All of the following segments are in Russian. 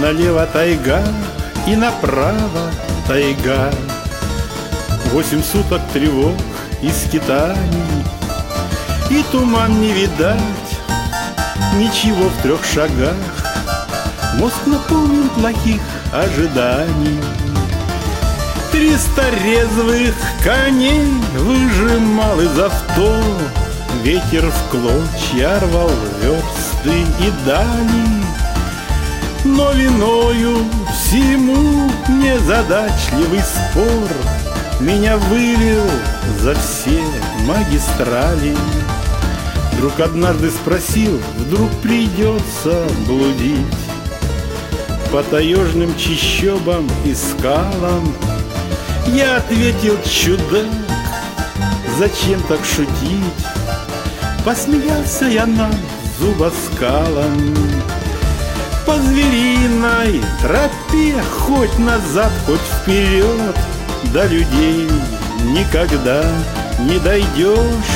налево тайга и направо тайга. 8 суток тревог и скитаний, и туман не видать, ничего в 3 шагах. Мозг наполнен плохих ожиданий. 300 резвых коней выжимал из авто, ветер в клочья рвал версты и дали. Но виною всему незадачливый спор меня вывел за все магистрали. Друг однажды спросил, вдруг придется блудить по таежным чащобам и скалам. Я ответил: чудак, зачем так шутить? Посмеялся я над зубоскалом. По звериной тропе хоть назад, хоть вперед, до людей никогда не дойдешь.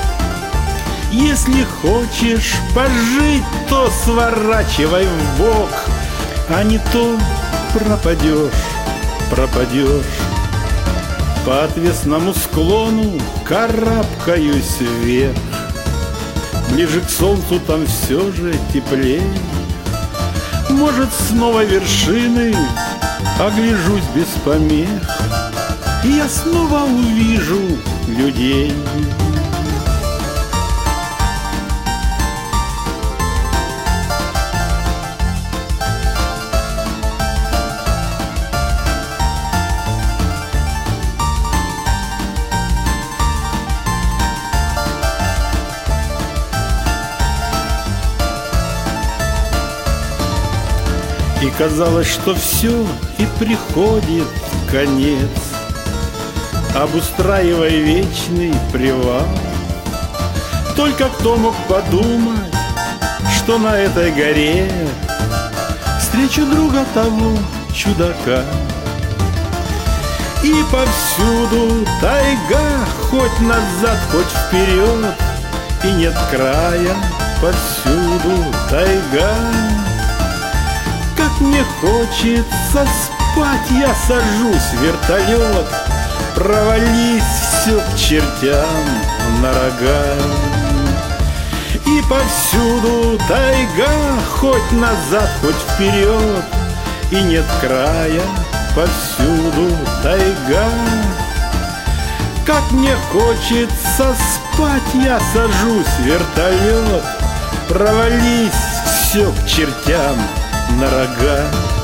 Если хочешь пожить, то сворачивай вбок, а не то пропадешь, пропадешь. По отвесному склону карабкаюсь вверх, ближе к солнцу там все же теплей. Может, снова вершины огляжусь без помех, и я снова увижу людей. И казалось, что все, и приходит конец, обустраивая вечный привал. Только кто мог подумать, что на этой горе встречу друга того чудака. И повсюду тайга, хоть назад, хоть вперед, и нет края, повсюду тайга. Как мне хочется спать, я сажусь в вертолет, провались все к чертям на рога. И повсюду тайга, хоть назад, хоть вперед, и нет края, повсюду тайга. Как мне хочется спать, я сажусь в вертолет, провались все к чертям на рога.